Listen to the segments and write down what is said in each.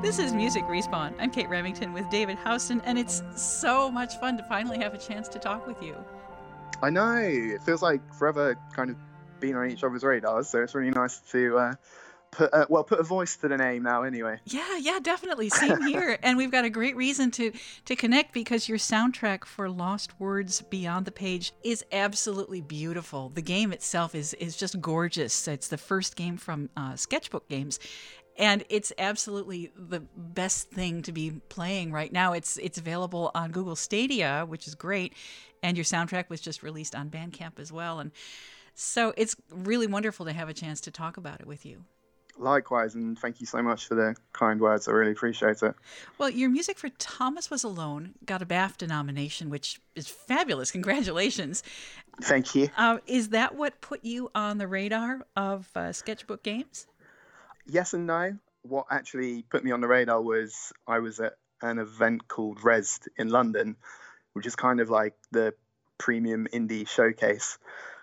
This is Music Respawn. I'm Kate Remington with David Houston, and it's so much fun to finally have a chance to talk with you. I know. It feels like forever kind of being on each other's radars, so it's really nice to put a voice to the name now anyway. Yeah, definitely. Same here. And we've got a great reason to connect because your soundtrack for Lost Words Beyond the Page is absolutely beautiful. The game itself is just gorgeous. It's the first game from Sketchbook Games. And it's absolutely the best thing to be playing right now. It's available on Google Stadia, which is great. And your soundtrack was just released on Bandcamp as well. And so it's really wonderful to have a chance to talk about it with you. Likewise, and thank you so much for the kind words. I really appreciate it. Well, your music for Thomas Was Alone got a BAFTA nomination, which is fabulous. Congratulations. Thank you. Is that what put you on the radar of Sketchbook Games? Yes and no. What actually put me on the radar was I was at an event called Rezzed in London, which is kind of like the premium indie showcase.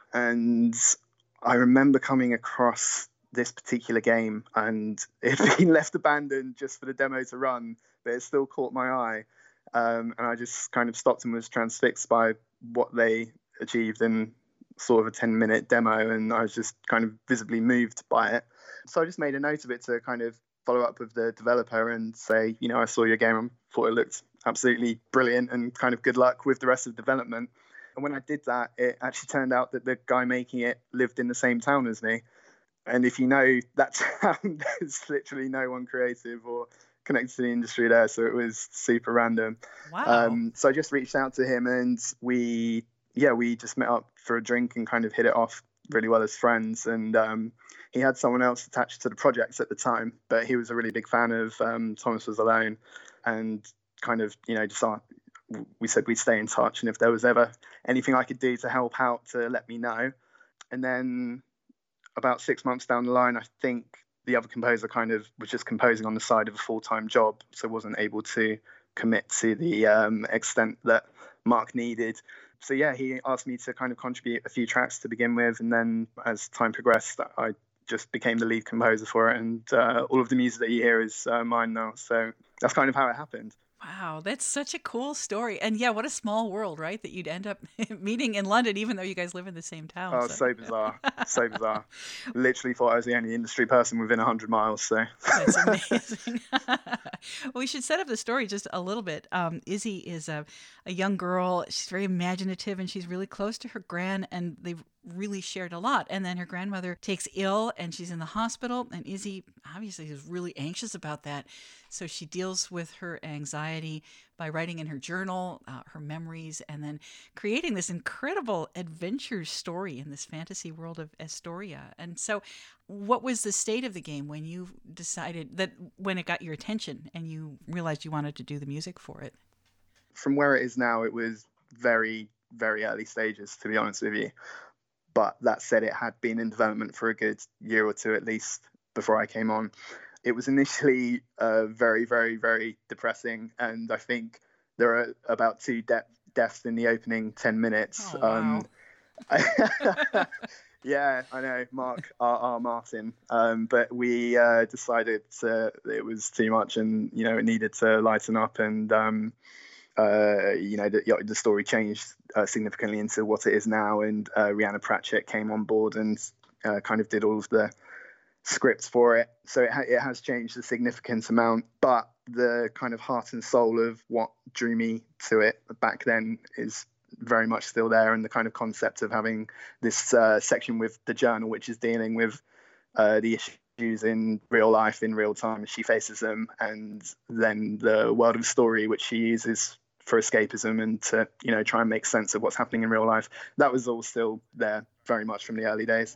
And I remember coming across this particular game, and it had been left abandoned just for the demo to run, but it still caught my eye. And I just kind of stopped and was transfixed by what they achieved in sort of a 10-minute demo, and I was just kind of visibly moved by it. So I just made a note of it to kind of follow up with the developer and say, I saw your game and thought it looked absolutely brilliant, and kind of good luck with the rest of the development. And when I did that, it actually turned out that the guy making it lived in the same town as me. And if you know that town, there's literally no one creative or connected to the industry there. So it was super random. Wow. So I just reached out to him, and we just met up for a drink and kind of hit it off really well as friends. And he had someone else attached to the project at the time, but he was a really big fan of Thomas Was Alone, and kind of, we said we'd stay in touch, and if there was ever anything I could do to help out, to let me know. And then about 6 months down the line, I think the other composer kind of was just composing on the side of a full-time job, so wasn't able to commit to the extent that Mark needed. So yeah, he asked me to kind of contribute a few tracks to begin with, and then as time progressed, I just became the lead composer for it, and all of the music that you hear is mine now. So that's kind of how it happened. Wow, that's such a cool story. And yeah, what a small world, right? That you'd end up meeting in London, even though you guys live in the same town. Oh, so bizarre. So bizarre. Literally thought I was the only industry person within 100 miles. So that's amazing. Well, we should set up the story just a little bit. Izzy is a young girl. She's very imaginative, and she's really close to her gran, and they've really shared a lot. And then her grandmother takes ill, and she's in the hospital, and Izzy obviously is really anxious about that. So she deals with her anxiety by writing in her journal her memories, and then creating this incredible adventure story in this fantasy world of Astoria. And so what was the state of the game when you decided that, when it got your attention and you realized you wanted to do the music for it? From where it is now, it was very, very early stages, to be honest with you. But that said, it had been in development for a good year or two at least before I came on. It was initially very, very, very depressing, and I think there are about 2 deaths in the opening 10 minutes. Oh, wow. Yeah, I know, Mark R. Martin. But we decided it was too much, and it needed to lighten up, and the story changed significantly into what it is now, and Rhianna Pratchett came on board and kind of did all of the scripts for it. So it has changed a significant amount, but the kind of heart and soul of what drew me to it back then is very much still there, and the kind of concept of having this section with the journal, which is dealing with the issues in real life, in real time as she faces them, and then the world of story, which she uses for escapism and to try and make sense of what's happening in real life. That was all still there very much from the early days.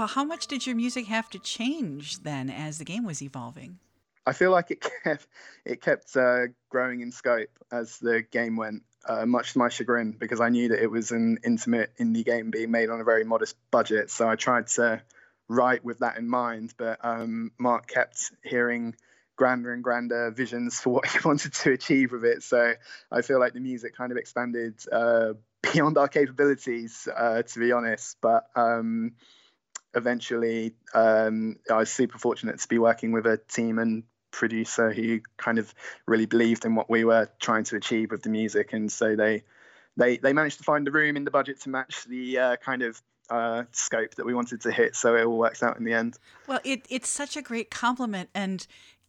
Well, how much did your music have to change then as the game was evolving? I feel like it kept growing in scope as the game went, much to my chagrin, because I knew that it was an intimate indie game being made on a very modest budget. So I tried to write with that in mind, but Mark kept hearing grander and grander visions for what he wanted to achieve with it. So I feel like the music kind of expanded beyond our capabilities, to be honest. But eventually, I was super fortunate to be working with a team and producer who kind of really believed in what we were trying to achieve with the music, and so they managed to find the room in the budget to match the kind of scope that we wanted to hit. So it all works out in the end. Well, it's such a great compliment and,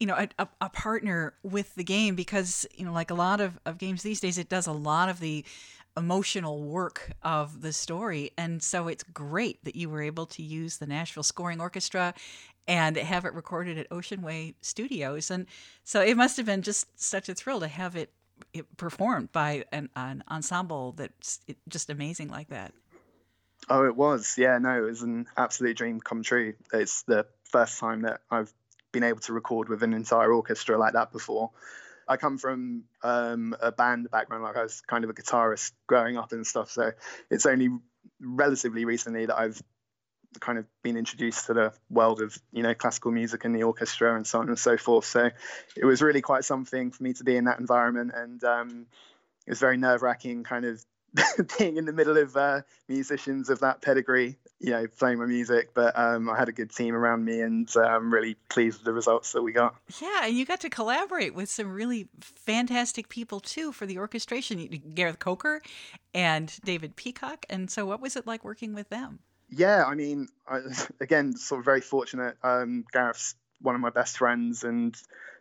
a partner with the game because, like a lot of games these days, it does a lot of the emotional work of the story. And so it's great that you were able to use the Nashville Scoring Orchestra and have it recorded at Ocean Way Studios. And so it must have been just such a thrill to have it performed by an ensemble that's just amazing like that. Oh, it was. Yeah, no, it was an absolute dream come true. It's the first time that I've been able to record with an entire orchestra like that before. I come from a band background, like I was kind of a guitarist growing up and stuff. So it's only relatively recently that I've kind of been introduced to the world of, classical music and the orchestra and so on and so forth. So it was really quite something for me to be in that environment. And it was very nerve-wracking kind of being in the middle of musicians of that pedigree, playing my music. But I had a good team around me, and I'm really pleased with the results that we got. Yeah, and you got to collaborate with some really fantastic people too for the orchestration. Gareth Coker and David Peacock. And so what was it like working with them? Yeah, I mean, again, sort of very fortunate. Gareth's one of my best friends, and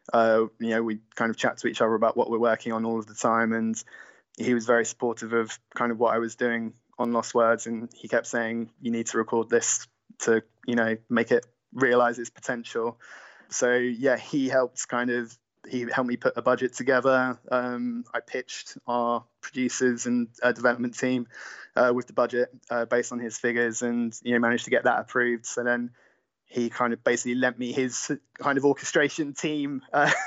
we kind of chat to each other about what we're working on all of the time, and he was very supportive of kind of what I was doing on Lost Words, and he kept saying, you need to record this to, make it realize its potential. So yeah, he helped me put a budget together. I pitched our producers and development team with the budget based on his figures, and managed to get that approved. So then he kind of basically lent me his kind of orchestration team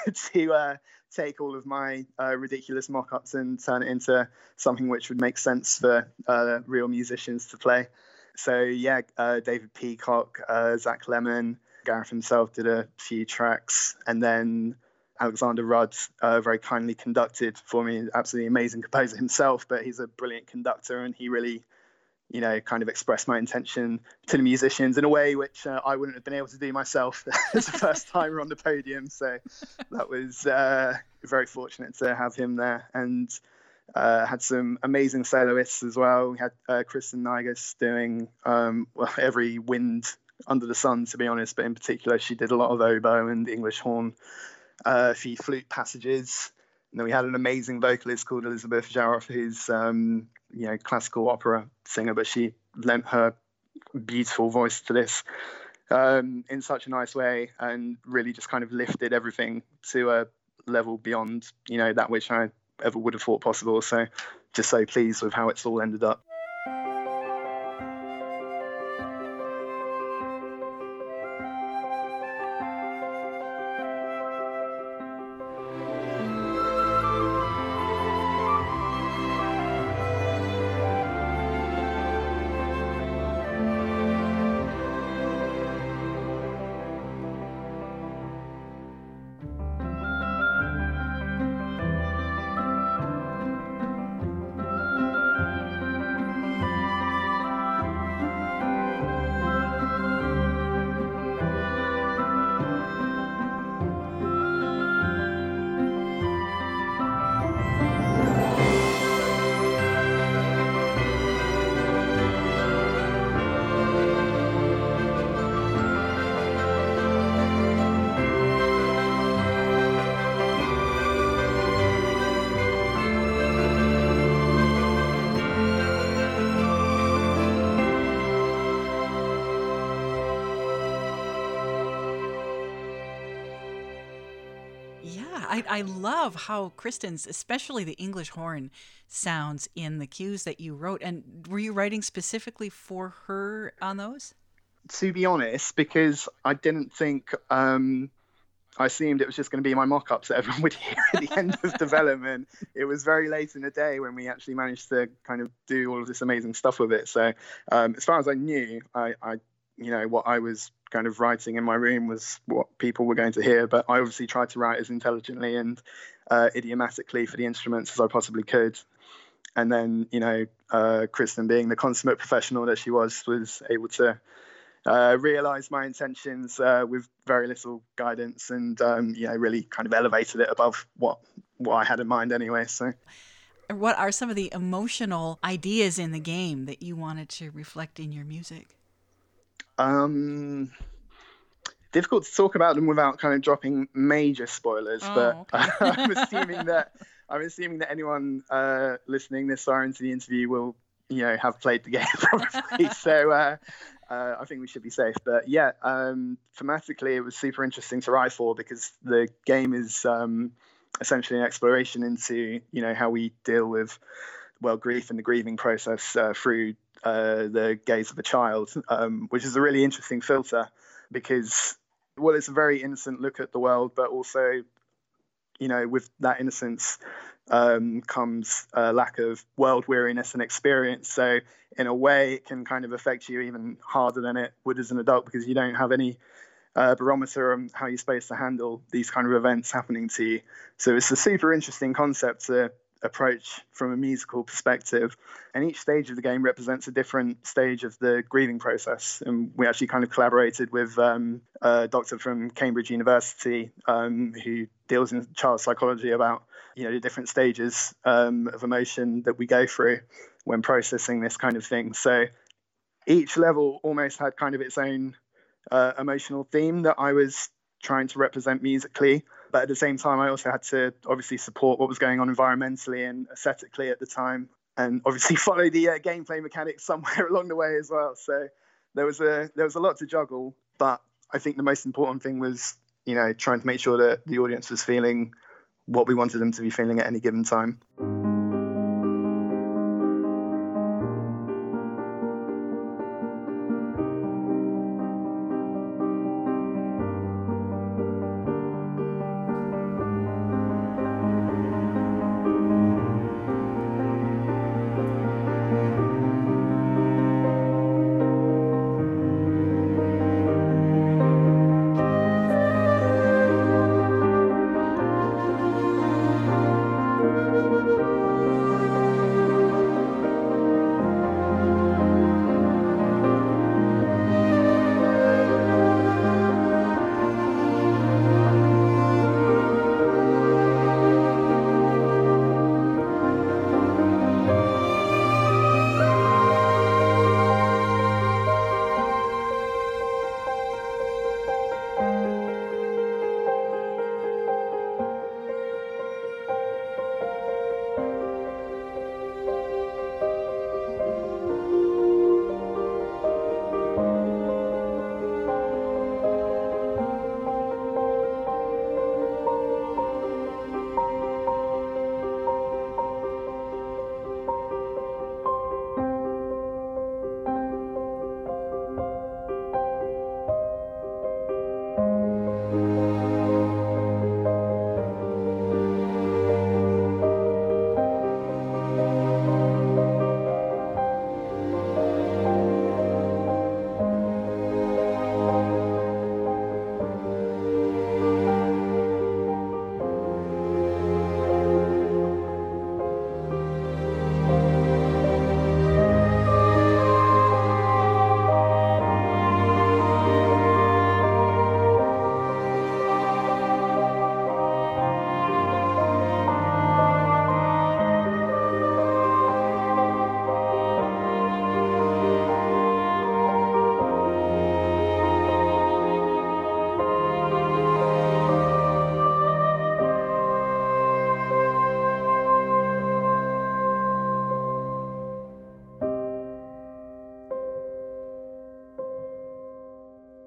to take all of my ridiculous mock-ups and turn it into something which would make sense for real musicians to play. So yeah, David Peacock, Zach Lemon, Gareth himself did a few tracks, and then Alexander Rudd very kindly conducted for me. Absolutely amazing composer himself, but he's a brilliant conductor, and he really, kind of expressed my intention to the musicians in a way which I wouldn't have been able to do myself as a first timer on the podium. So that was very fortunate to have him there, and had some amazing soloists as well. We had Kristen Nygas doing every wind under the sun, to be honest, but in particular she did a lot of oboe and English horn, a few flute passages. And then we had an amazing vocalist called Elizabeth Jaroff, who's classical opera singer, but she lent her beautiful voice to this in such a nice way, and really just kind of lifted everything to a level beyond that which I ever would have thought possible. So just so pleased with how it's all ended up. I love how Kristen's, especially the English horn, sounds in the cues that you wrote. And were you writing specifically for her on those? to be honest, because I didn't think I assumed it was just going to be my mock-ups that everyone would hear at the end of development. It was very late in the day when we actually managed to kind of do all of this amazing stuff with it. So as far as I knew, I what I was kind of writing in my room was what people were going to hear. But I obviously tried to write as intelligently and idiomatically for the instruments as I possibly could. And then, Kristen, being the consummate professional that she was able to realized my intentions with very little guidance, and really kind of elevated it above what I had in mind anyway. So, what are some of the emotional ideas in the game that you wanted to reflect in your music? Difficult to talk about them without kind of dropping major spoilers, but okay. I'm assuming that anyone listening this far into the interview will have played the game probably. So I think we should be safe. But yeah, thematically, it was super interesting to write for, because the game is essentially an exploration into how we deal with grief and the grieving process through the gaze of a child, which is a really interesting filter, because it's a very innocent look at the world, but also with that innocence comes a lack of world weariness and experience. So in a way, it can kind of affect you even harder than it would as an adult, because you don't have any barometer on how you're supposed to handle these kind of events happening to you. So it's a super interesting concept to approach from a musical perspective, and each stage of the game represents a different stage of the grieving process. And we actually kind of collaborated with a doctor from Cambridge University who deals in child psychology about the different stages of emotion that we go through when processing this kind of thing. So each level almost had kind of its own emotional theme that I was trying to represent musically. But at the same time, I also had to obviously support what was going on environmentally and aesthetically at the time, and obviously follow the gameplay mechanics somewhere along the way as well. So there was a lot to juggle, but I think the most important thing was trying to make sure that the audience was feeling what we wanted them to be feeling at any given time.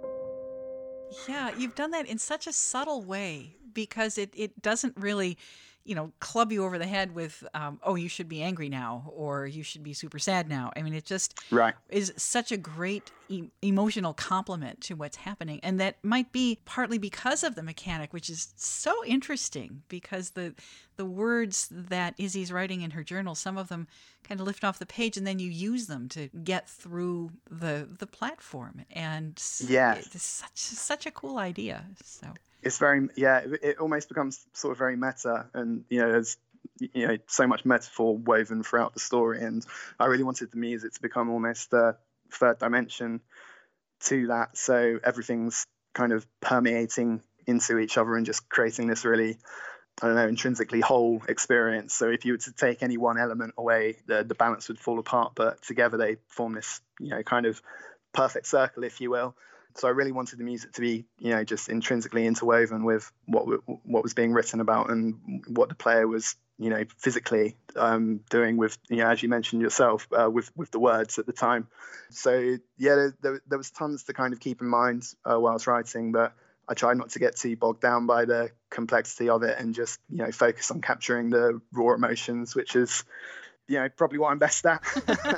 Yeah, you've done that in such a subtle way, because it doesn't really club you over the head with, oh, you should be angry now, or you should be super sad now. I mean, it just Right. is such a great emotional complement to what's happening. And that might be partly because of the mechanic, which is so interesting, because the words that Izzy's writing in her journal, some of them kind of lift off the page, and then you use them to get through the platform. And Yeah. it's such a cool idea. So It's very, it almost becomes sort of very meta, and there's so much metaphor woven throughout the story, and I really wanted the music to become almost a third dimension to that, so everything's kind of permeating into each other and just creating this really, I don't know, intrinsically whole experience. So if you were to take any one element away, the balance would fall apart, but together they form this kind of perfect circle, if you will. So I really wanted the music to be, just intrinsically interwoven with what was being written about and what the player was, physically doing with, as you mentioned yourself, with the words at the time. So there was tons to kind of keep in mind while I was writing, but I tried not to get too bogged down by the complexity of it and just, focus on capturing the raw emotions, which is, probably what I'm best at.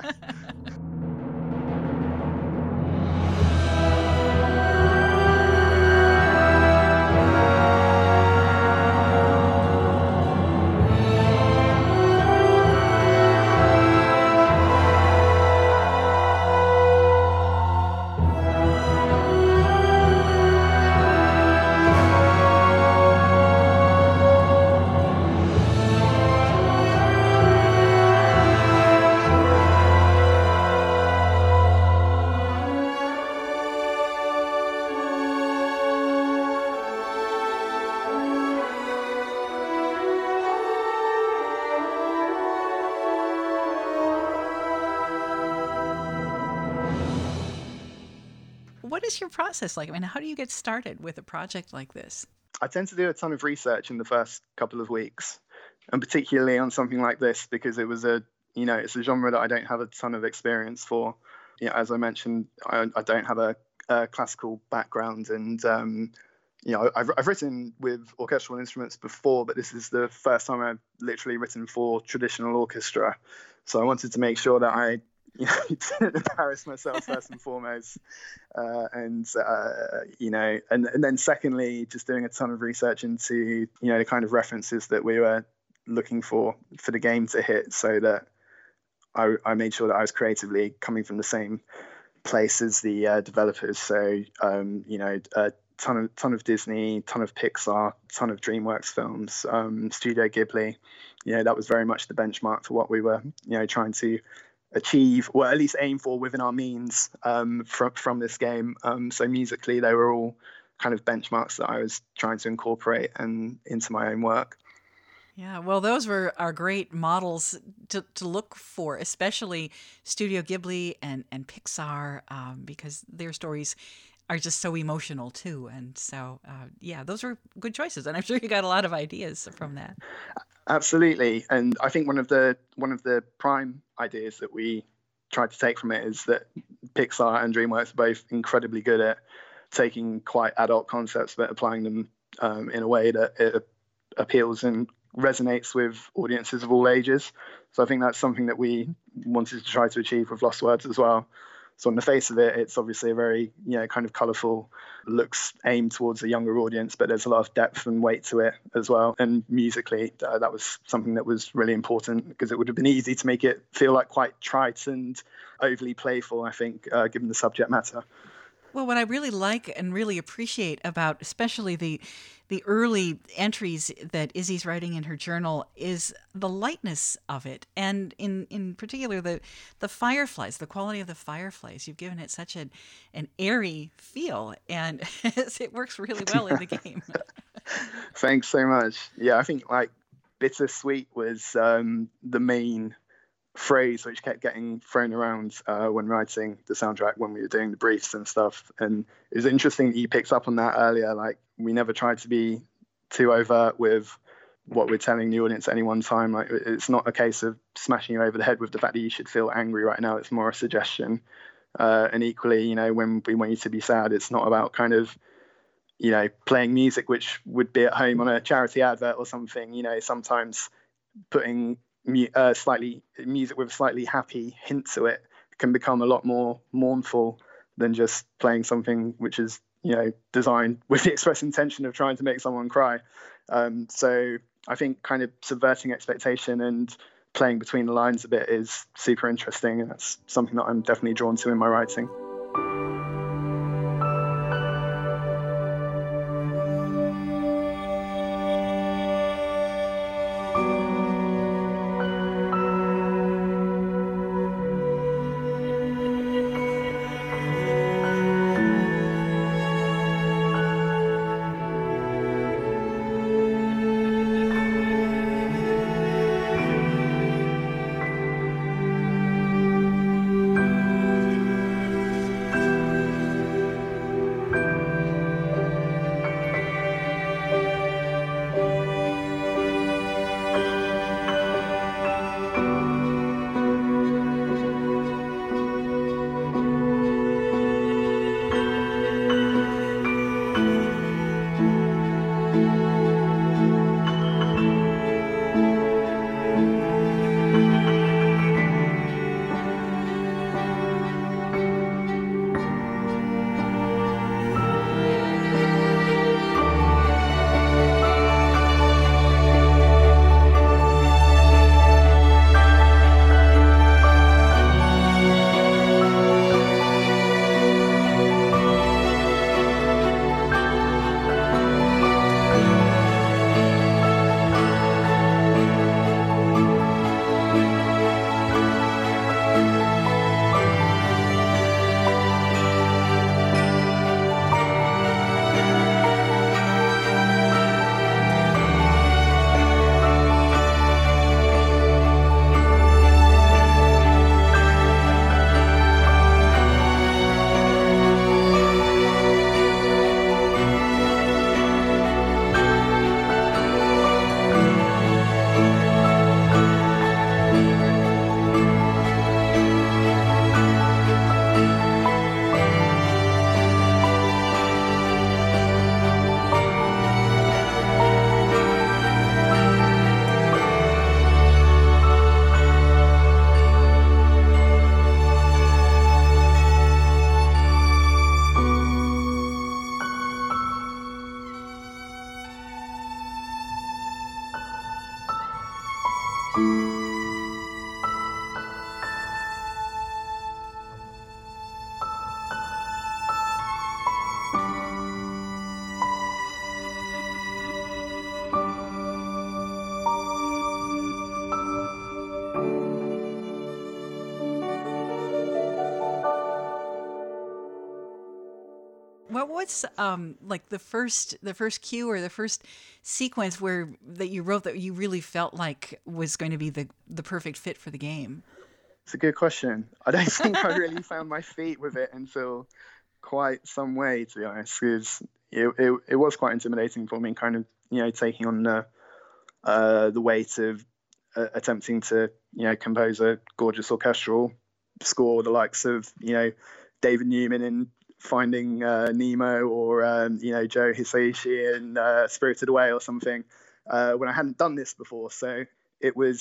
what is your process like? I mean, how do you get started with a project like this? I tend to do a ton of research in the first couple of weeks, and particularly on something like this, because it was it's a genre that I don't have a ton of experience for. As I mentioned, I don't have a classical background, and I've written with orchestral instruments before, but this is the first time I've literally written for traditional orchestra. So I wanted to make sure that I didn't embarrass myself first and foremost, and then secondly, just doing a ton of research into the kind of references that we were looking for the game to hit, so that I made sure that I was creatively coming from the same place as the developers. So a ton of Disney, ton of Pixar, ton of DreamWorks films, Studio Ghibli. That was very much the benchmark for what we were trying to achieve, or at least aim for within our means, from this game. So musically, they were all kind of benchmarks that I was trying to incorporate and into my own work. Yeah, well, those are great models to look for, especially Studio Ghibli and Pixar, because their stories are just so emotional too. And so, those are good choices, and I'm sure you got a lot of ideas from that. Absolutely, and I think one of the prime ideas that we tried to take from it is that Pixar and DreamWorks are both incredibly good at taking quite adult concepts but applying them in a way that it appeals and resonates with audiences of all ages. So I think that's something that we wanted to try to achieve with Lost Words as well. So on the face of it, it's obviously a very, kind of colourful, looks aimed towards a younger audience, but there's a lot of depth and weight to it as well. And musically, that was something that was really important, because it would have been easy to make it feel like quite trite and overly playful, I think, given the subject matter. Well, what I really like and really appreciate about especially the early entries that Izzy's writing in her journal is the lightness of it, and in particular the fireflies, the quality of the fireflies. You've given it such an airy feel, and it works really well in the game. Thanks so much. Yeah, I think like bittersweet was the main phrase which kept getting thrown around when writing the soundtrack, when we were doing the briefs and stuff. And it was interesting that you picked up on that earlier. Like, we never tried to be too overt with what we're telling the audience at any one time. Like, it's not a case of smashing you over the head with the fact that you should feel angry right now. It's more a suggestion. And equally, when we want you to be sad, it's not about kind of playing music which would be at home on a charity advert or something. Sometimes putting music with a slightly happy hint to it can become a lot more mournful than just playing something which is designed with the express intention of trying to make someone cry. So I think kind of subverting expectation and playing between the lines a bit is super interesting, and that's something that I'm definitely drawn to in my writing. What was like the first cue or the first sequence that you wrote that you really felt like was going to be the perfect fit for the game? It's a good question. I don't think I really found my feet with it until quite some way, to be honest, because it was quite intimidating for me, kind of taking on the weight of attempting to compose a gorgeous orchestral score, the likes of David Newman in Finding Nemo, or Joe Hisaishi in Spirited Away or something, when I hadn't done this before. So it was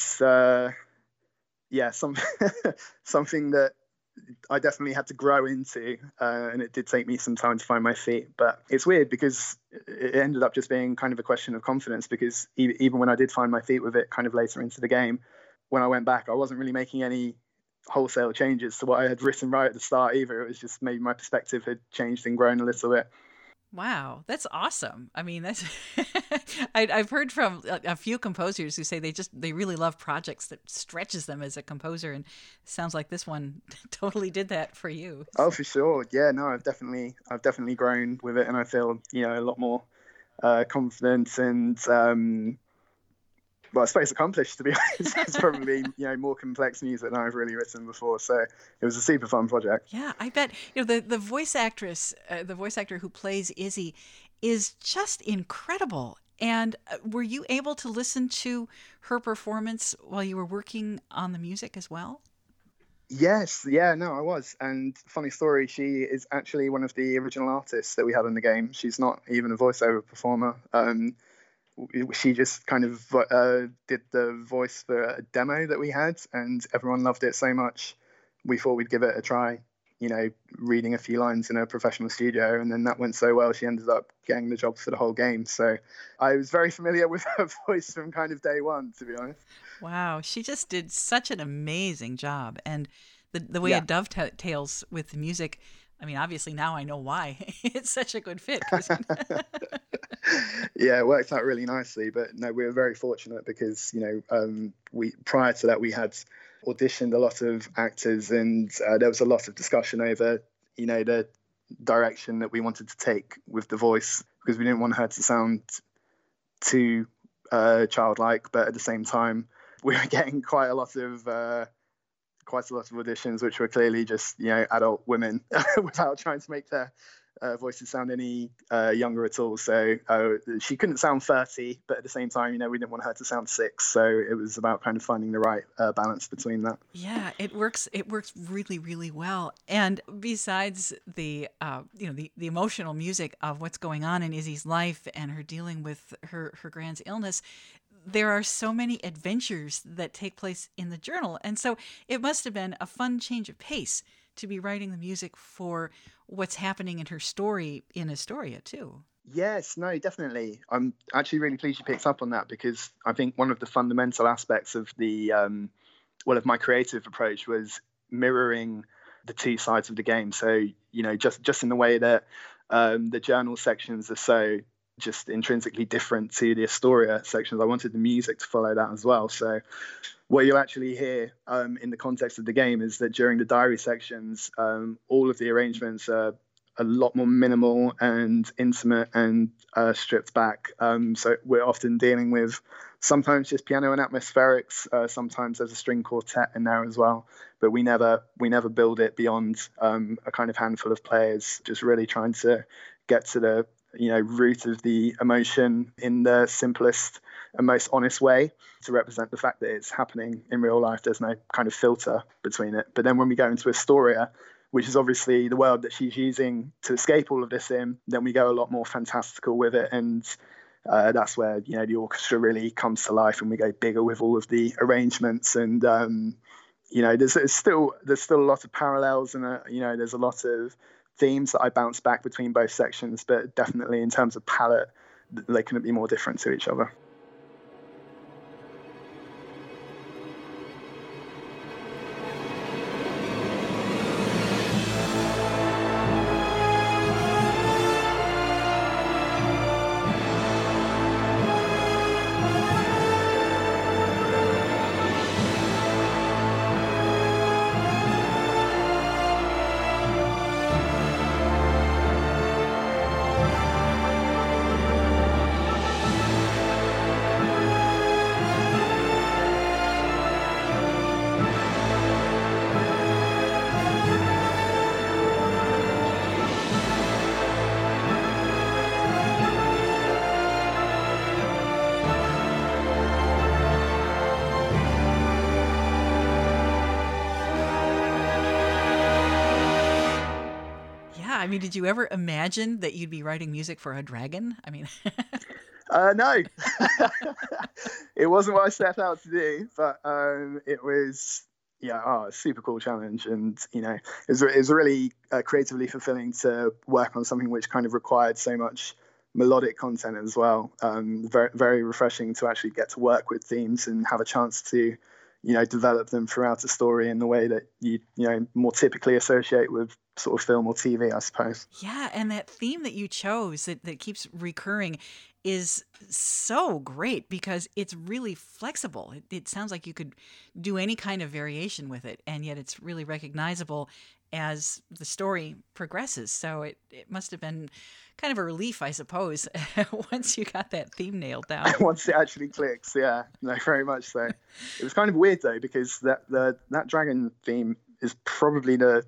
something that I definitely had to grow into, and it did take me some time to find my feet. But it's weird because it ended up just being kind of a question of confidence, because even when I did find my feet with it kind of later into the game, when I went back, I wasn't really making any wholesale changes to what I had written right at the start either. It was just maybe my perspective had changed and grown a little bit. Wow, that's awesome. I mean, that's I've heard from a few composers who say they really love projects that stretches them as a composer, and it sounds like this one totally did that for you. Oh, for sure. Yeah, no, I've definitely grown with it, and I feel a lot more confident and I suppose accomplished, to be honest. It's probably more complex music than I've really written before, so it was a super fun project. Yeah, I bet the voice actor who plays Izzy is just incredible. And were you able to listen to her performance while you were working on the music as well? Yes, yeah, no, I was. And funny story, she is actually one of the original artists that we had in the game. She's not even a voiceover performer. She just kind of did the voice for a demo that we had, and everyone loved it so much. We thought we'd give it a try, reading a few lines in a professional studio, and then that went so well, she ended up getting the job for the whole game. So I was very familiar with her voice from kind of day one, to be honest. Wow, she just did such an amazing job. And the way Yeah. it dovetails with the music, I mean, obviously now I know why it's such a good fit. 'Cause Yeah, it worked out really nicely. But no, we were very fortunate because we prior to that we had auditioned a lot of actors, and there was a lot of discussion over the direction that we wanted to take with the voice, because we didn't want her to sound too childlike, but at the same time we were getting quite a lot of auditions which were clearly just adult women without trying to make their voices sound any younger at all. So she couldn't sound 30, but at the same time, we didn't want her to sound 6. So it was about kind of finding the right balance between that. Yeah, it works. It works really, really well. And besides the, the emotional music of what's going on in Izzy's life and her dealing with her grand's illness, there are so many adventures that take place in the journal. And so it must have been a fun change of pace to be writing the music for what's happening in her story in Astoria too. Yes, no, definitely. I'm actually really pleased you picked up on that, because I think one of the fundamental aspects of of my creative approach was mirroring the two sides of the game. So, just in the way that the journal sections are so just intrinsically different to the Astoria sections, I wanted the music to follow that as well. So what you'll actually hear in the context of the game is that during the diary sections, all of the arrangements are a lot more minimal and intimate and stripped back. So we're often dealing with sometimes just piano and atmospherics. Sometimes there's a string quartet in there as well, but we never build it beyond a kind of handful of players. Just really trying to get to the root of the emotion in the simplest and most honest way, to represent the fact that it's happening in real life. There's no kind of filter between it. But then when we go into Astoria, which is obviously the world that she's using to escape all of this in, then we go a lot more fantastical with it. And that's where the orchestra really comes to life, and we go bigger with all of the arrangements. And there's still a lot of parallels, and there's a lot of themes that I bounce back between both sections, but definitely in terms of palette, they couldn't be more different to each other. I mean, did you ever imagine that you'd be writing music for a dragon? I mean, No, it wasn't what I set out to do, but it was, a super cool challenge. And, it was really creatively fulfilling to work on something which kind of required so much melodic content as well. Very, very refreshing to actually get to work with themes and have a chance to, develop them throughout a story in the way that you more typically associate with sort of film or TV, I suppose. yeah, and that theme that you chose that keeps recurring is so great because it's really flexible. It sounds like you could do any kind of variation with it, and yet it's really recognizable as the story progresses. So it must have been kind of a relief, I suppose, once you got that theme nailed down. Once it actually clicks, yeah, no, very much so. It was kind of weird though, because that dragon theme is probably the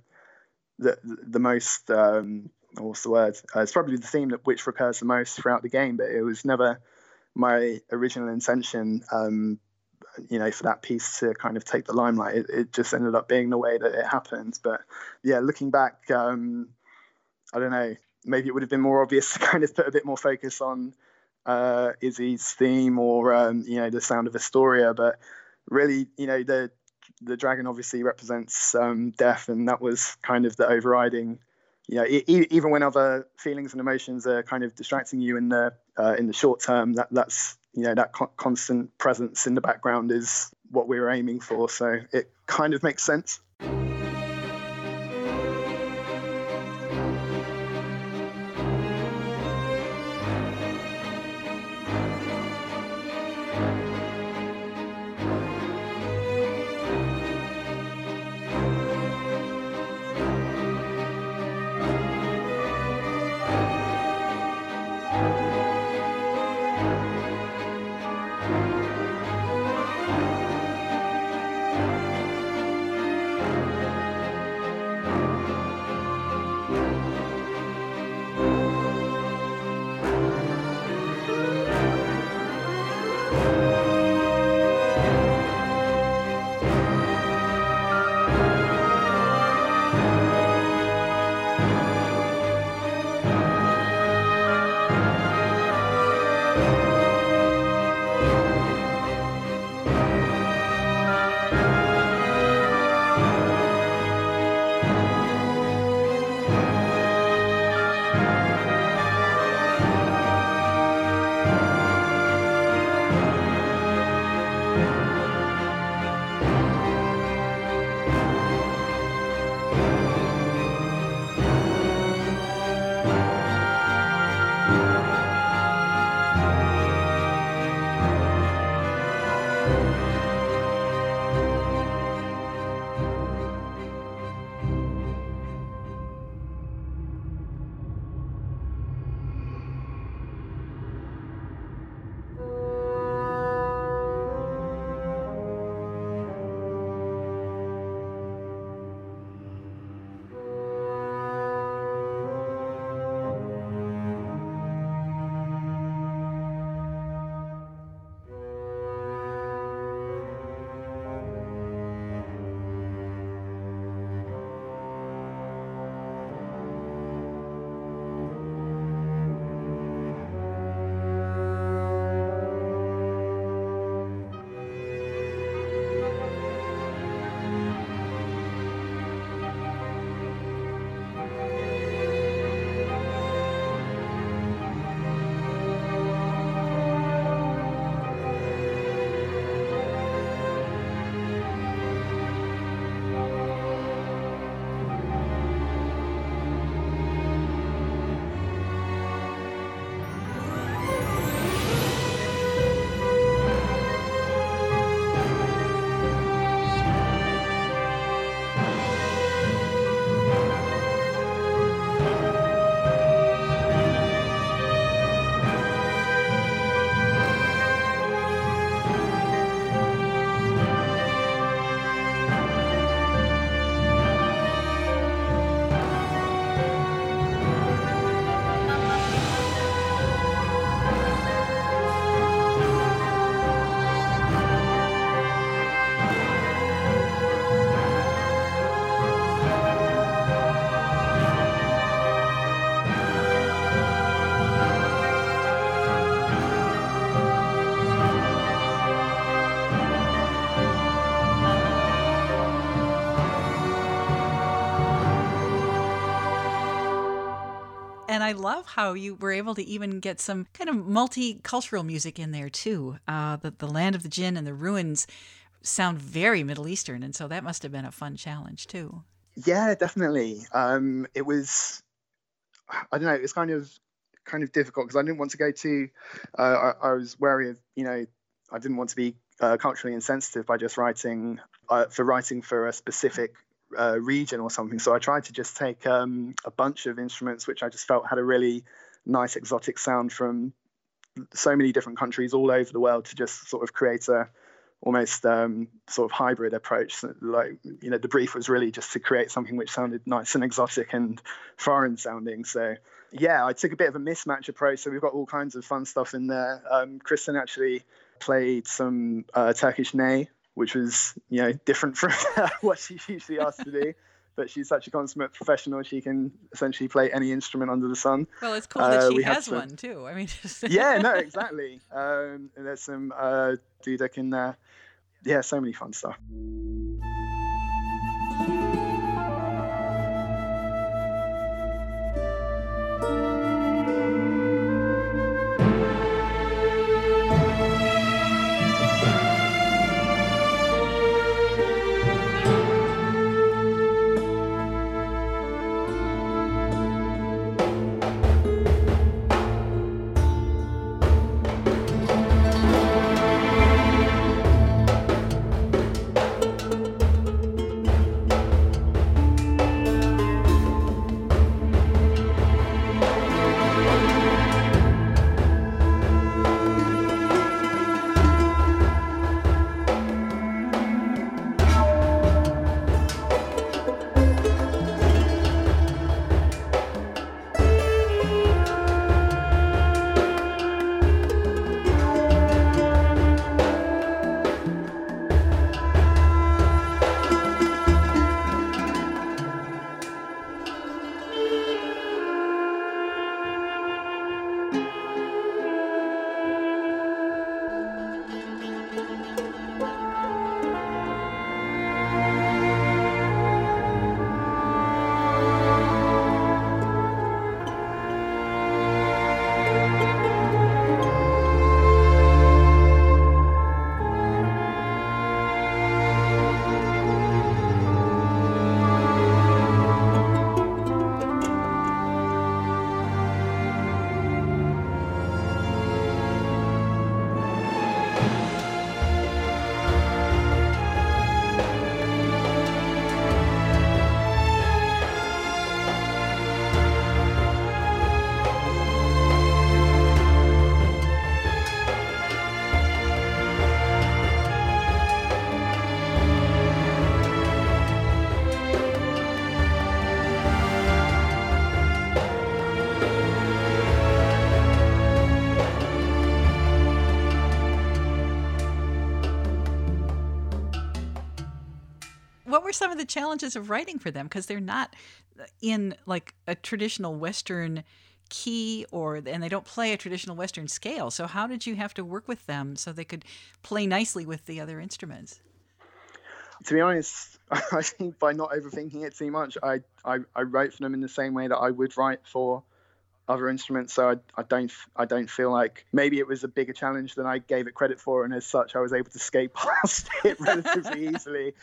most what's the word? It's probably the theme which recurs the most throughout the game, but it was never my original intention. for that piece to kind of take the limelight. It just ended up being the way that it happened. But yeah, looking back, I don't know, maybe it would have been more obvious to kind of put a bit more focus on Izzy's theme or the sound of Astoria. But really, the dragon obviously represents death, and that was kind of the overriding. Even when other feelings and emotions are kind of distracting you in the short term, that's that constant presence in the background is what we were aiming for. So it kind of makes sense. And I love how you were able to even get some kind of multicultural music in there too. The land of the Jinn and the ruins sound very Middle Eastern, and so that must have been a fun challenge too. Yeah, definitely. It was, I don't know, it was kind of difficult because I didn't want to go too. I was wary of, I didn't want to be culturally insensitive by just writing for a specific region or something. So I tried to just take a bunch of instruments which I just felt had a really nice exotic sound from so many different countries all over the world to just sort of create a almost sort of hybrid approach. So, like, the brief was really just to create something which sounded nice and exotic and foreign sounding. So yeah, I took a bit of a mismatch approach. So we've got all kinds of fun stuff in there. Kristen actually played some Turkish ney, which was different from what she's usually asked to do. But she's such a consummate professional; she can essentially play any instrument under the sun. Well, it's cool that she has one too. I mean, yeah, no, exactly. There's some duduk in there. Yeah, so many fun stuff. What were some of the challenges of writing for them? Because they're not in like a traditional Western key, and they don't play a traditional Western scale. So how did you have to work with them so they could play nicely with the other instruments? To be honest, I think by not overthinking it too much, I wrote for them in the same way that I would write for other instruments. So I don't feel like maybe it was a bigger challenge than I gave it credit for, and as such I was able to skate past it relatively easily.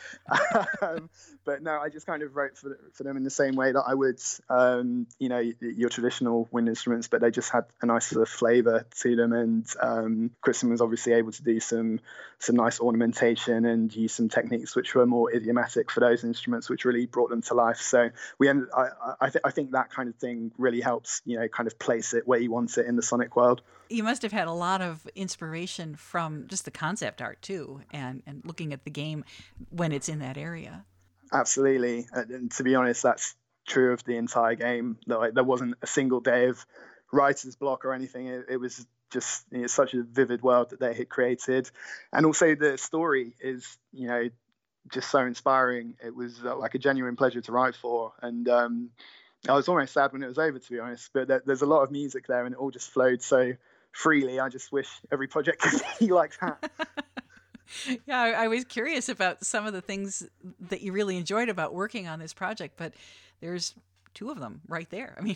But no, I just kind of wrote for them in the same way that I would your traditional wind instruments, but they just had a nice sort of flavor to them. And Kristen was obviously able to do some nice ornamentation and use some techniques which were more idiomatic for those instruments, which really brought them to life. So I think that kind of thing really helps kind of place it where you want it in the sonic world. You must have had a lot of inspiration from just the concept art too, and looking at the game when it's in that area. Absolutely. And to be honest, that's true of the entire game. There wasn't a single day of writer's block or anything. It was just such a vivid world that they had created. And also the story is, just so inspiring. It was like a genuine pleasure to write for. And I was almost sad when it was over, to be honest. But there's a lot of music there, and it all just flowed so freely. I just wish every project could be like that. Yeah, I was curious about some of the things that you really enjoyed about working on this project, but there's two of them right there. I mean,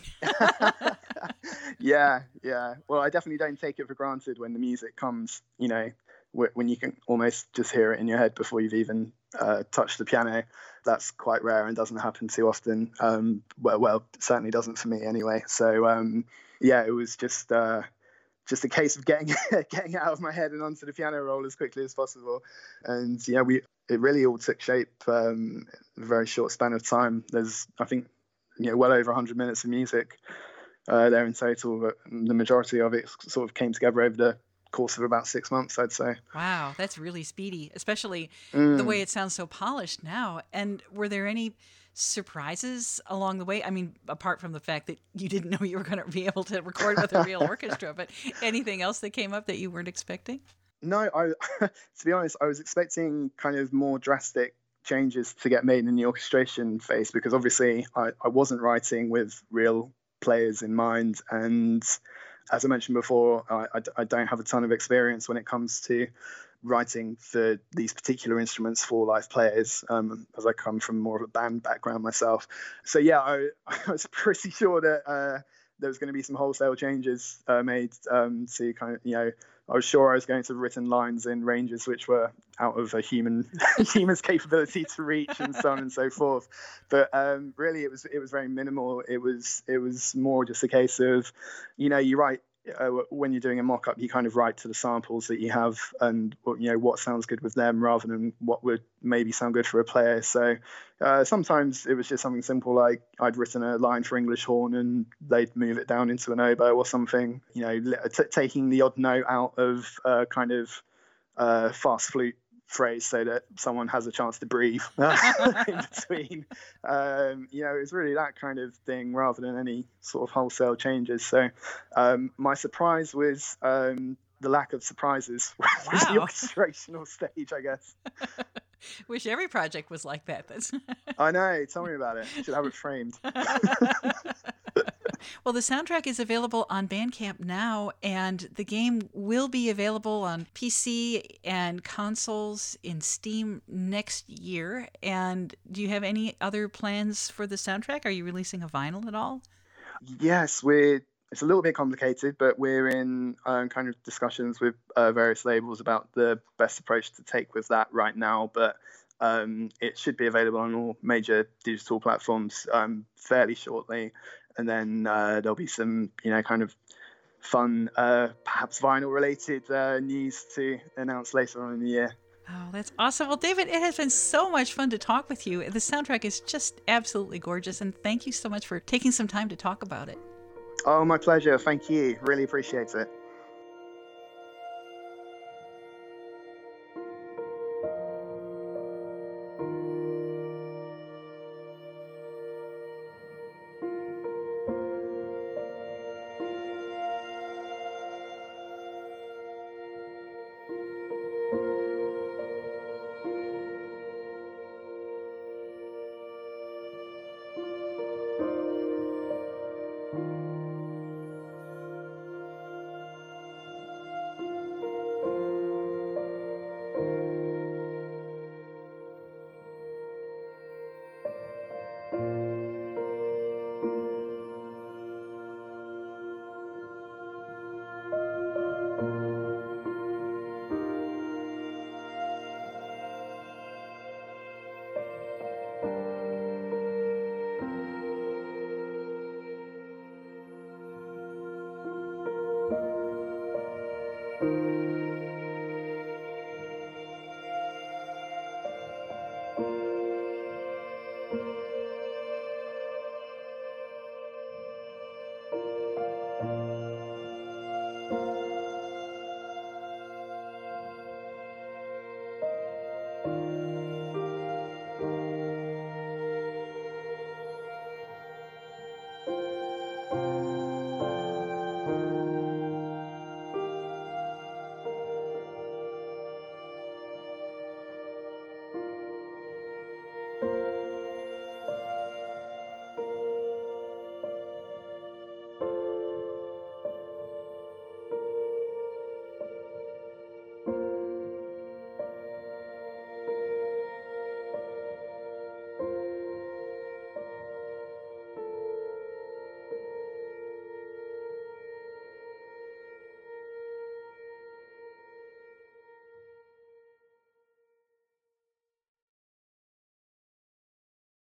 yeah. Well, I definitely don't take it for granted when the music comes, when you can almost just hear it in your head before you've even touched the piano. That's quite rare and doesn't happen too often. Well, it certainly doesn't for me anyway. So it was just a case of getting it out of my head and onto the piano roll as quickly as possible. And it really all took shape in a very short span of time. There's, I think, well over 100 minutes of music there in total, but the majority of it sort of came together over the course of about 6 months, I'd say. Wow, that's really speedy, especially the way Mm. it sounds so polished now. And were there any surprises along the way? I mean, apart from the fact that you didn't know you were going to be able to record with a real orchestra, but anything else that came up that you weren't expecting? No, to be honest, I was expecting kind of more drastic changes to get made in the orchestration phase, because obviously I wasn't writing with real players in mind. And as I mentioned before, I don't have a ton of experience when it comes to writing for these particular instruments for live players, as I come from more of a band background myself. So yeah, I was pretty sure that there was going to be some wholesale changes made to kind of, I was sure I was going to have written lines in ranges which were out of a human's capability to reach, and so on and so forth. But really, it was very minimal. It was more just a case of, you write. When you're doing a mock-up, you kind of write to the samples that you have, and what sounds good with them rather than what would maybe sound good for a player. So sometimes it was just something simple, like I'd written a line for English horn and they'd move it down into an oboe or something, taking the odd note out of kind of fast flute phrase so that someone has a chance to breathe in between. It's really that kind of thing rather than any sort of wholesale changes. So my surprise was the lack of surprises with the orchestrational stage, I guess. Wish every project was like that. I know. Tell me about it. I should have it framed. Well, the soundtrack is available on Bandcamp now, and the game will be available on PC and consoles in Steam next year. And do you have any other plans for the soundtrack? Are you releasing a vinyl at all? Yes, it's a little bit complicated, but we're in kind of discussions with various labels about the best approach to take with that right now. But it should be available on all major digital platforms fairly shortly. And then there'll be some, kind of fun, perhaps vinyl-related news to announce later on in the year. Oh, that's awesome. Well, David, it has been so much fun to talk with you. The soundtrack is just absolutely gorgeous, and thank you so much for taking some time to talk about it. Oh, my pleasure. Thank you. Really appreciate it.